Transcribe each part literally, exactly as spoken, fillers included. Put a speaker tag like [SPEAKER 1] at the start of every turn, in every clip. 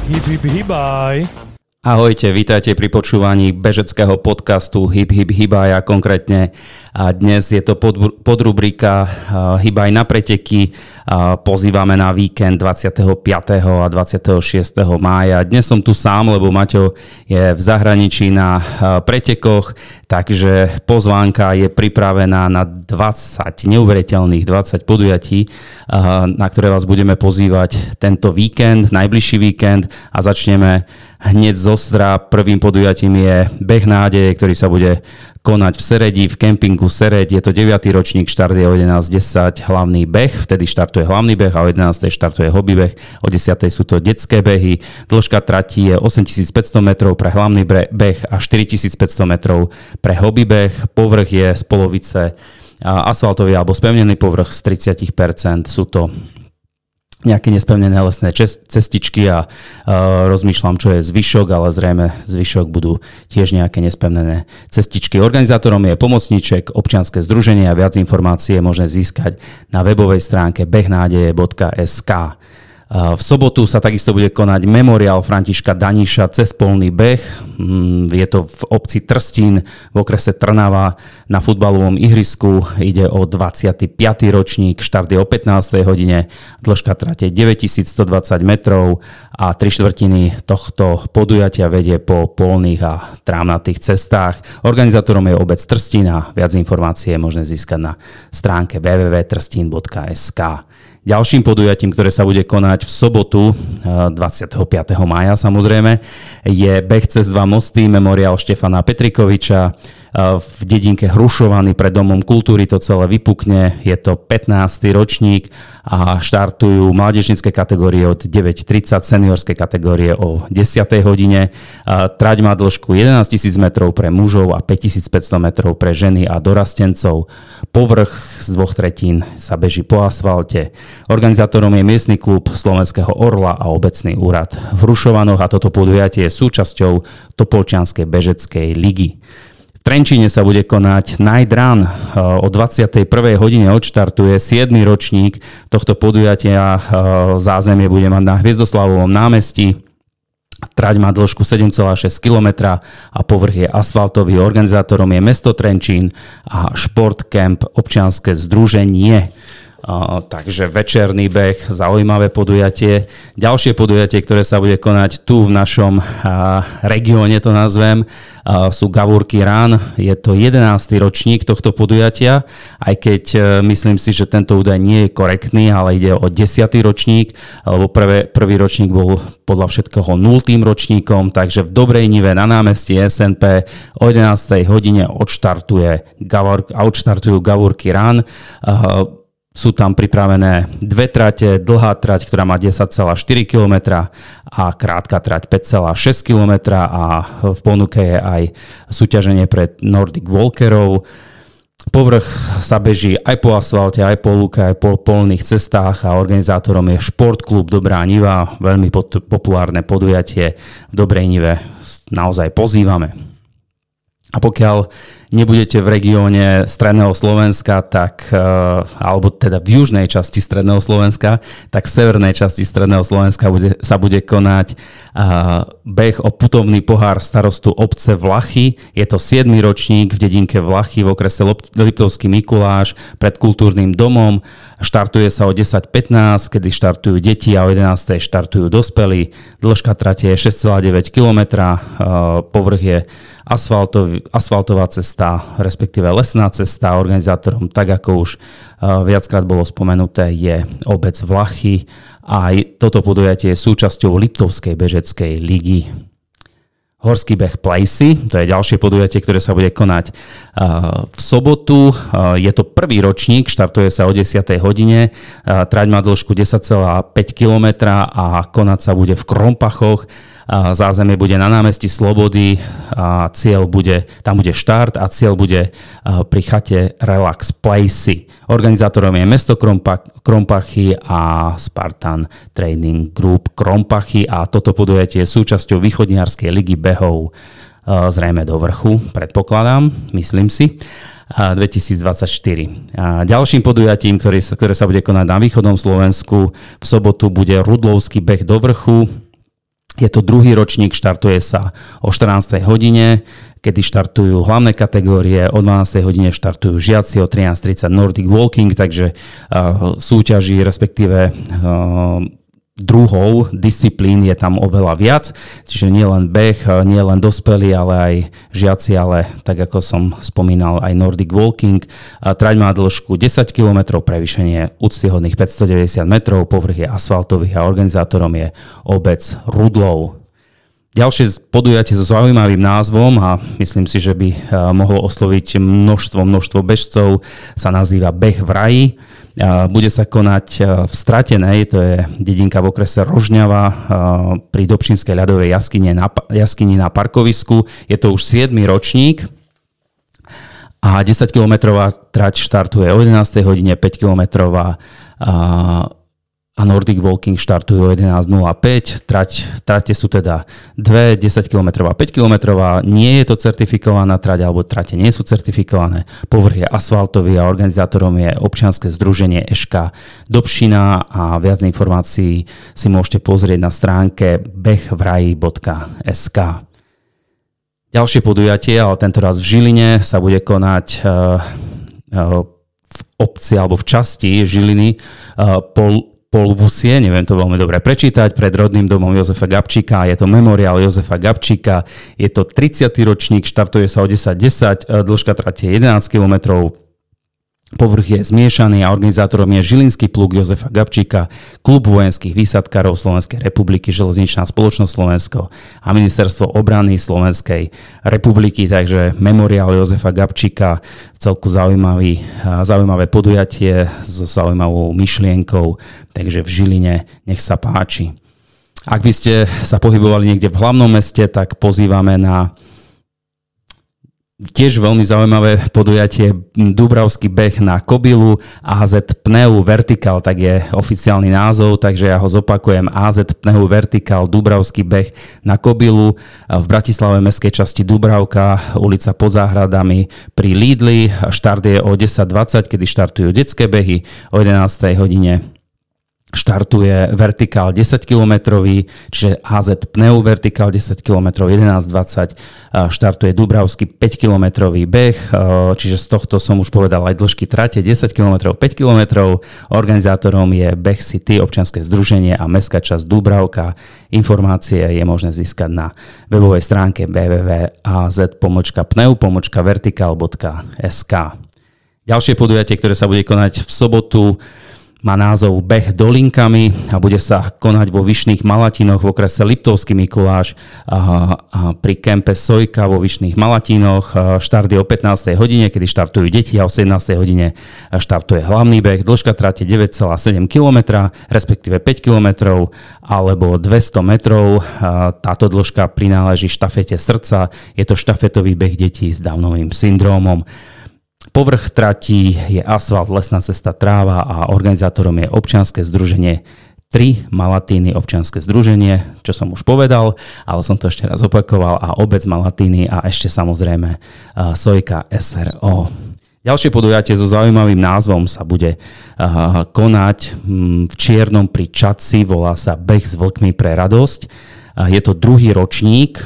[SPEAKER 1] Hip, hip, hibaj.
[SPEAKER 2] Ahojte, vítajte pri počúvaní bežeckého podcastu Hip, hip, hibaj a konkrétne a dnes je to pod, podrubrika uh, Hibaj na preteky. Uh, pozývame na víkend dvadsiateho piateho a dvadsiateho šiesteho mája. Dnes som tu sám, lebo Maťo je v zahraničí na uh, pretekoch, takže pozvánka je pripravená na dvadsať, neuveriteľných dvadsať podujatí, uh, na ktoré vás budeme pozývať tento víkend, najbližší víkend a začneme hneď zostra. Prvým podujatím je Beh nádeje, ktorý sa bude konať v Seredi, v kempingu Sereď. Je to deviaty ročník, štart je o jedenásť desať hlavný beh, vtedy štartuje hlavný beh a o jedenástej štartuje hobby beh, o desiatej sú to detské behy. Dĺžka trati je osemtisícpäťsto metrov pre hlavný beh a štyritisícpäťsto metrov pre hobby beh. Povrch je z polovice asfaltový alebo spevnený povrch, z tridsať percent sú to nejaké nespevnené lesné cestičky a uh, rozmýšľam, čo je zvyšok, ale zrejme zvyšok budú tiež nejaké nespevnené cestičky. Organizátorom je pomocníček, občianske združenie a viac informácií je možné získať na webovej stránke behnádeje bodka es ká. V sobotu sa takisto bude konať memoriál Františka Daniša cez polný beh. Je to v obci Trstín v okrese Trnava na futbalovom ihrisku. Ide o dvadsiaty piaty ročník, štart je o pätnástej hodine, dĺžka trate deväťtisícstodvadsať metrov a tri štvrtiny tohto podujatia vedie po polných a trávnatých cestách. Organizátorom je obec Trstín a viac informácií je možné získať na stránke w w w bodka trstin bodka es ká. Ďalším podujatím, ktoré sa bude konať v sobotu dvadsiateho piateho mája samozrejme, je beh cez dva mosty, memoriál Štefana Petrikoviča v dedinke Hrušovany pred Domom kultúry. To celé vypukne, je to pätnásty ročník a štartujú mládežnícke kategórie od deväť tridsať, seniorské kategórie o desiatej hodine. Trať má dĺžku jedenásťtisíc metrov pre mužov a päťtisícpäťsto metrov pre ženy a dorastencov. Povrch z dvoch tretín sa beží po asfalte. Organizátorom je miestny klub Slovenského Orla a obecný úrad v Hrušovanoch a toto podujatie je súčasťou Topolčianskej bežeckej ligy. V Trenčíne sa bude konať Night Run. O dvadsiatej prvej hodine odštartuje siedmy ročník tohto podujatia. Zázemie bude mať na Hviezdoslavovom námestí. Trať má dĺžku sedem celá šesť kilometra a povrch je asfaltový. Organizátorom je mesto Trenčín a Športcamp občianske združenie. Uh, takže večerný beh, zaujímavé podujatie. Ďalšie podujatie, ktoré sa bude konať tu v našom uh, regióne, to nazvem, uh, sú Gavúrky Run. Je to jedenásty ročník tohto podujatia, aj keď uh, myslím si, že tento údaj nie je korektný, ale ide o desiaty ročník, lebo prvé, prvý ročník bol podľa všetkého nultým ročníkom, takže v Dobrej Nive na námestí es en pé o jedenástej hodine odštartuje Gavúr, odštartujú Gavúrky Run. Uh, Sú tam pripravené dve trate, dlhá trať, ktorá má desať celá štyri kilometra a krátka trať päť celá šesť kilometra a v ponuke je aj súťaženie pre Nordic Walkerov. Povrch sa beží aj po asfalte, aj po lúke, aj po polných cestách a organizátorom je Športklub Dobrá Niva, veľmi populárne podujatie v Dobrej Nive. Naozaj pozývame. A pokiaľ nebudete v regióne stredného Slovenska, tak, alebo teda v južnej časti stredného Slovenska, tak v severnej časti stredného Slovenska bude, sa bude konať uh, beh o putovný pohár starostu obce Vlachy. Je to siedmy ročník v dedinke Vlachy v okrese Liptovský Mikuláš pred kultúrnym domom. Štartuje sa o desať pätnásť, kedy štartujú deti a o jedenástej štartujú dospelí. Dĺžka trate je šesť celá deväť kilometra, uh, povrch je asfaltový, asfaltová cesta, respektíve lesná cesta. Organizátorom, tak ako už uh, viackrát bolo spomenuté, je obec Vlachy a toto podujatie je súčasťou Liptovskej bežeckej ligy. Horský beh Plejsy, to je ďalšie podujatie, ktoré sa bude konať uh, v sobotu. Uh, je to prvý ročník, štartuje sa o desiatej hodine. Uh, trať má dĺžku desať celá päť kilometra a konať sa bude v Krompachoch. Uh, zázemie bude na námestí Slobody a cieľ bude, tam bude štart a cieľ bude uh, pri chate Relax Plejsy. Organizátorom je mesto Krompa- Krompachy a Spartan Training Group Krompachy a toto podujatie je súčasťou východniarskej ligy behov, zrejme do vrchu, predpokladám, myslím si, dvetisícdvadsaťštyri. A ďalším podujatím, ktoré sa, ktoré sa bude konať na východnom Slovensku v sobotu, bude Rudlovský beh do vrchu. Je to druhý ročník, štartuje sa o štrnástej hodine, kedy štartujú hlavné kategórie, o dvanástej hodine štartujú žiaci, o trinásť tridsať Nordic Walking, takže uh, súťaží, respektíve uh, druhov disciplín je tam oveľa viac, čiže nie len beh, nie len dospelí, ale aj žiaci, ale tak ako som spomínal aj Nordic Walking. Trať má dĺžku desať kilometrov, prevýšenie úctyhodných päťstodeväťdesiat metrov, povrch je asfaltový a organizátorom je obec Rudlov. Ďalšie podujatie so zaujímavým názvom a myslím si, že by mohlo osloviť množstvo, množstvo bežcov, sa nazýva Beh v raji. Bude sa konať v Stratenej, to je dedinka v okrese Rožňava pri Dobšinskej ľadovej jaskyni na, jaskyni na parkovisku. Je to už siedmy ročník a desaťkilometrová trať štartuje o jedenástej hodine, päťkilometrová a Nordic Walking štartujú o jedenásť nula päť. Trať, trate sú teda dve, desaťkilometrová, päťkilometrová. Nie je to certifikovaná trať, alebo trate nie sú certifikované. Povrch je asfaltový a organizátorom je občianske združenie eš ká Dobšina a viac informácií si môžete pozrieť na stránke beh v raji bodka es ká. Ďalšie podujatie, ale tentoraz v Žiline, sa bude konať uh, uh, v obci alebo v časti Žiliny uh, pol Polvusie, neviem to veľmi dobre prečítať, pred rodným domom Jozefa Gabčíka. Je to memoriál Jozefa Gabčíka. Je to tridsiaty ročník, štartuje sa o desať desať, dĺžka trate je jedenásť kilometrov. Povrch je zmiešaný a organizátorom je Žilinský pluk Jozefa Gabčíka, Klub vojenských výsadkárov Slovenskej republiky, Železničná spoločnosť Slovensko a Ministerstvo obrany Slovenskej republiky. Takže memoriál Jozefa Gabčíka, celku zaujímavý, zaujímavé podujatie so zaujímavou myšlienkou, takže v Žiline nech sa páči. Ak by ste sa pohybovali niekde v hlavnom meste, tak pozývame na tiež veľmi zaujímavé podujatie Dúbravský beh na kobylu, á zet Pneu Vertical, tak je oficiálny názov, takže ja ho zopakujem, á zet Pneu Vertical Dúbravský beh na kobylu v Bratislave mestskej časti Dúbravka, ulica Pod záhradami pri Lidli. Štart je o desať dvadsať, kedy štartujú detské behy, o jedenástej hodine štartuje Vertikál desať kilometrový, čiže á zet Pneu Vertikál desať kilometrov, jedenásť dvadsať štartuje Dúbravský päťkilometrový beh, čiže z tohto som už povedal aj dĺžky trate desať kilometrov, päť kilometrov. Organizátorom je Beh City, občianske združenie a mestská časť Dúbravka. Informácie je možné získať na webovej stránke w w w bodka a z pomlčka pneu pomlčka vertikál bodka es ká. Ďalšie podujatie, ktoré sa bude konať v sobotu, má názov Beh dolinkami a bude sa konať vo Vyšných Malatinoch v okrese Liptovský Mikuláš a, a pri kempe Sojka vo Vyšných Malatinoch. Štart je o pätnástej hodine, kedy štartujú deti a o sedemnástej hodine štartuje hlavný beh. Dĺžka trate deväť celá sedem kilometra, respektíve päť kilometrov alebo dvesto metrov. Táto dĺžka prináleží štafete srdca. Je to štafetový beh detí s Downovým syndrómom. Povrch trati je asfalt, lesná cesta, tráva a organizátorom je občianske združenie tri Malatíny občianske združenie, čo som už povedal, ale som to ešte raz opakoval, a obec Malatíny a ešte samozrejme Sojka es er ó. Ďalšie podujatie so zaujímavým názvom sa bude konať v Čiernom pri Čadci, volá sa Beh s vlkmi pre radosť. Je to druhý ročník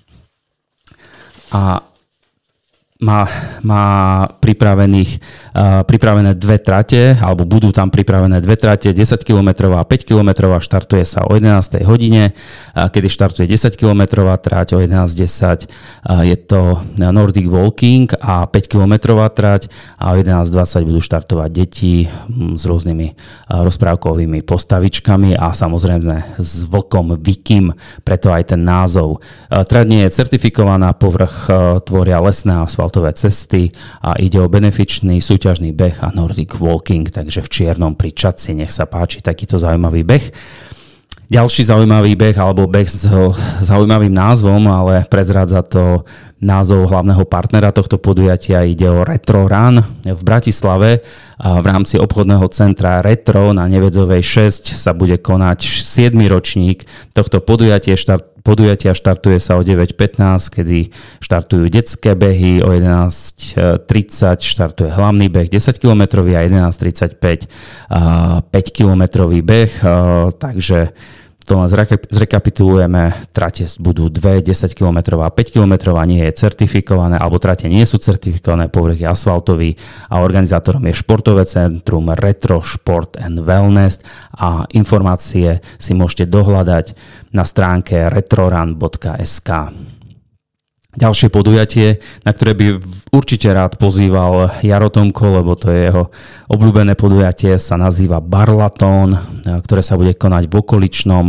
[SPEAKER 2] a Má, má pripravených, uh, pripravené dve trate, alebo budú tam pripravené dve trate, desaťkilometrová a päťkilometrová, štartuje sa o jedenástej hodine, uh, kedy štartuje desaťkilometrová trať o jedenásť desať, uh, je to Nordic Walking a päťkilometrová trať a o jedenásť dvadsať budú štartovať deti um, s rôznymi uh, rozprávkovými postavičkami a samozrejme s vlkom Vikim, preto aj ten názov. Uh, trať nie je certifikovaná, povrch uh, tvoria lesné asfalt cesty a ide o benefičný súťažný beh a Nordic Walking, takže v Čiernom pri Čadci, nech sa páči takýto zaujímavý beh. Ďalší zaujímavý beh alebo beh s zaujímavým názvom, ale prezrádza to názov hlavného partnera tohto podujatia. Ide o Retro Run v Bratislave a v rámci obchodného centra Retro na Nevedzovej šesť sa bude konať siedmy ročník tohto podujatia. Štart, podujatia štartuje sa o deväť pätnásť, kedy štartujú detské behy, o jedenásť tridsať štartuje hlavný beh desaťkilometrový a jedenásť tridsaťpäť päťkilometrový beh, takže To len zrekapitulujeme, trate budú dve, desať kilometrov a päť kilometrov a nie je certifikované, alebo trate nie sú certifikované, povrch je asfaltový a organizátorom je športové centrum Retro Sport and Wellness a informácie si môžete dohľadať na stránke retrorun bodka es ká. Ďalšie podujatie, na ktoré by určite rád pozýval Jaro Tomko, lebo to je jeho obľúbené podujatie, sa nazýva Barlatón, ktoré sa bude konať v okoličnom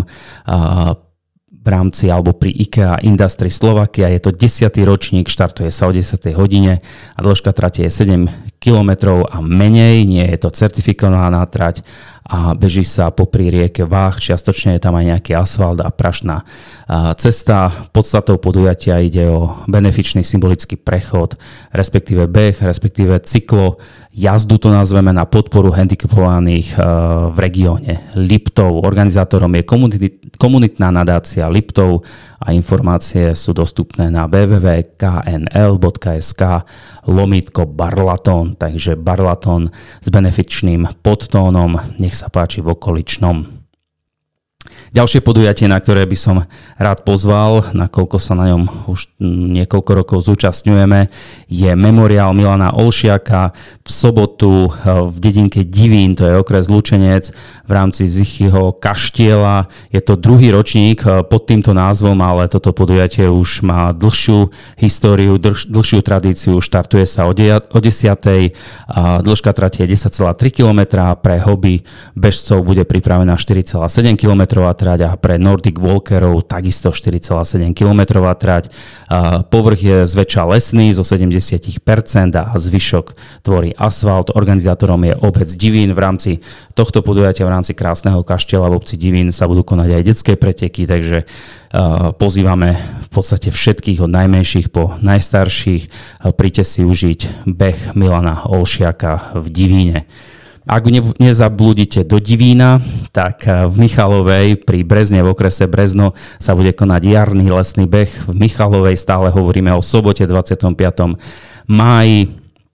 [SPEAKER 2] v rámci alebo pri IKEA Industry Slovakia. Je to desiaty ročník, štartuje sa o desiatej hodine a dĺžka trate je sedem kilometrov a menej, nie je to certifikovaná trať a beží sa popri rieke Váh, čiastočne je tam aj nejaký asfalt a prašná cesta. Podstatou podujatia ide o benefičný symbolický prechod, respektíve beh, respektíve cyklo, jazdu to nazveme, na podporu handicapovaných v regióne Liptov. Organizátorom je komunitná nadácia Liptov a informácie sú dostupné na w w w bodka k n l bodka s k lomítko Barlatón, takže Barlatón s benefičným podtónom, nech sa páči v okoličnom. Ďalšie podujatie, na ktoré by som rád pozval, nakoľko sa na ňom už niekoľko rokov zúčastňujeme, je memoriál Milana Olšiaka v sobotu v dedinke Divín, to je okres Lučenec, v rámci Zichyho kaštieľa. Je to druhý ročník pod týmto názvom, ale toto podujatie už má dlhšiu históriu, dlh, dlhšiu tradíciu. Štartuje sa o desiatej, dĺžka trate je desať celá tri kilometra, pre hobby bežcov bude pripravená štyri celá sedem kilometra trať a pre Nordic Walkerov takisto štyri celá sedem kilometra trať. Povrch je zväčša lesný zo sedemdesiat percent a zvyšok tvorí asfalt. Organizátorom je obec Divín. V rámci tohto podujatia, v rámci krásneho kaštieľa v obci Divín sa budú konať aj detské preteky, takže pozývame v podstate všetkých od najmenších po najstarších. Príďte si užiť beh Milana Olšiaka v Divíne. Ak nezablúdite do Divína, tak v Michalovej pri Brezne v okrese Brezno sa bude konať jarný lesný beh. V Michalovej stále hovoríme o sobote dvadsiatom piatom máji.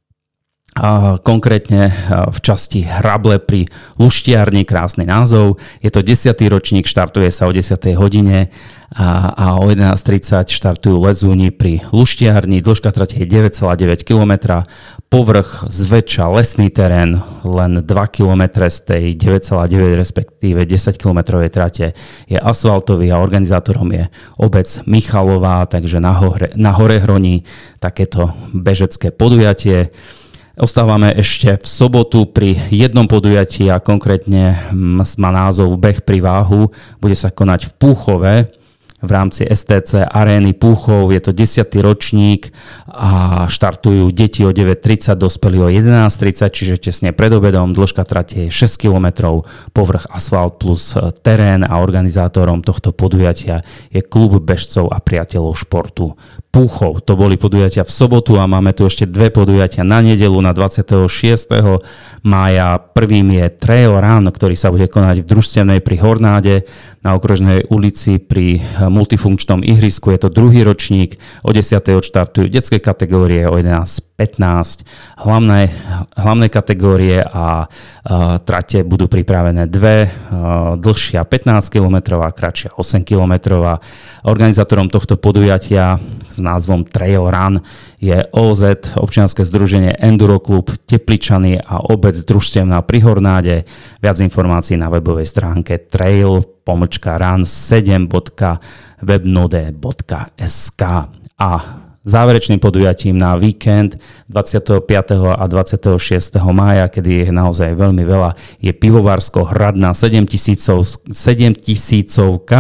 [SPEAKER 2] A konkrétne v časti Hrable pri Luštiarni, krásny názov. Je to desiaty ročník, štartuje sa o desiatej hodine a, a o jedenásť tridsať štartujú lezúni pri Luštiarni. Dĺžka trate je deväť celá deväť kilometra, povrch zväčša lesný terén, len dva kilometre z tej deväť celá deväť respektíve desať kilometrovej trate je asfaltový a organizátorom je obec Michalová, takže na, hore, na Horehroní takéto bežecké podujatie. Ostávame ešte v sobotu pri jednom podujatí a konkrétne má názov Beh pri Váhu. Bude sa konať v Púchove v rámci es té cé arény Púchov. Je to desiaty ročník a štartujú deti o deväť tridsať, dospelí o jedenásť tridsať, čiže tesne pred obedom. Dĺžka trate je šesť kilometrov, povrch asfalt plus terén a organizátorom tohto podujatia je klub bežcov a priateľov športu Púchov. To boli podujatia v sobotu a máme tu ešte dve podujatia na nedeľu na dvadsiateho šiesteho mája. Prvým je Trail Run, ktorý sa bude konať v Družstevnej pri Hornáde na Okružnej ulici pri multifunkčnom ihrisku. Je to druhý ročník, o desiatej odštartujú detské kategórie, o jedenásť pätnásť hlavné, hlavné kategórie a, a trate budú pripravené dve, a, dlhšia pätnásť kilometrov a kratšia osem kilometrov. Organizátorom tohto podujatia s názvom Trail Run je ó zet, občianske združenie Enduro Klub Tepličany a obec Družstevná pri Hornáde. Viac informácií na webovej stránke trail pomlčka run sedem bodka webnode bodka es ká. A záverečným podujatím na víkend dvadsiateho piateho a dvadsiateho šiesteho mája, kedy je naozaj veľmi veľa, je Pivovarsko-Hradná sedemtisícovka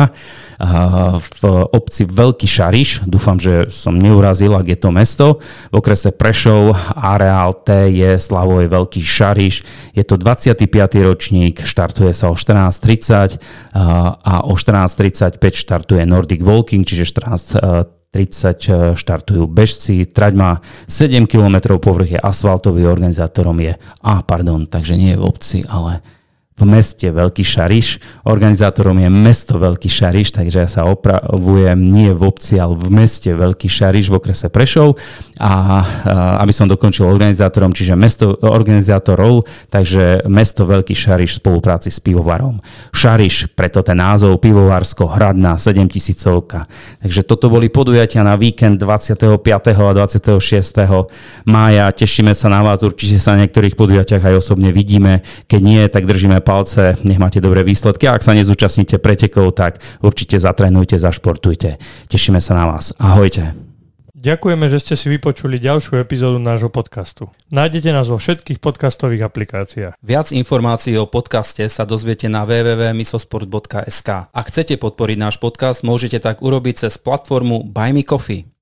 [SPEAKER 2] v obci Veľký Šariš. Dúfam, že som neurazil, ak je to mesto. V okrese Prešov, areál T je Slavoj Veľký Šariš. Je to dvadsiaty piaty ročník, štartuje sa o štrnásť tridsať a o štrnásť tridsaťpäť štartuje Nordic Walking, čiže štrnásť tridsať štartujú bežci. Trať má sedem kilometrov, povrch je asfaltový, organizátorom je, a pardon, takže nie v obci, ale v meste Veľký Šariš. Organizátorom je mesto Veľký Šariš, takže ja sa opravujem nie v obci, ale v meste Veľký Šariš v okrese Prešov. A, a aby som dokončil organizátorom, čiže mesto organizátorov, takže mesto Veľký Šariš v spolupráci s pivovarom. Šariš, preto ten názov, pivovarsko-hradná sedemtisícovka. Takže toto boli podujatia na víkend dvadsiateho piateho a dvadsiateho šiesteho mája. Tešíme sa na vás, určite sa na niektorých podujatiach aj osobne vidíme. Keď nie, tak držíme palce, nech máte dobré výsledky. A ak sa nezúčastníte pretekov, tak určite zatrénujte, zašportujte. Tešíme sa na vás. Ahojte.
[SPEAKER 1] Ďakujeme, že ste si vypočuli ďalšiu epizódu nášho podcastu. Nájdete nás vo všetkých podcastových aplikáciách.
[SPEAKER 2] Viac informácií o podcaste sa dozviete na w w w bodka misosport bodka es ka. Ak chcete podporiť náš podcast, môžete tak urobiť cez platformu Buy Me Coffee.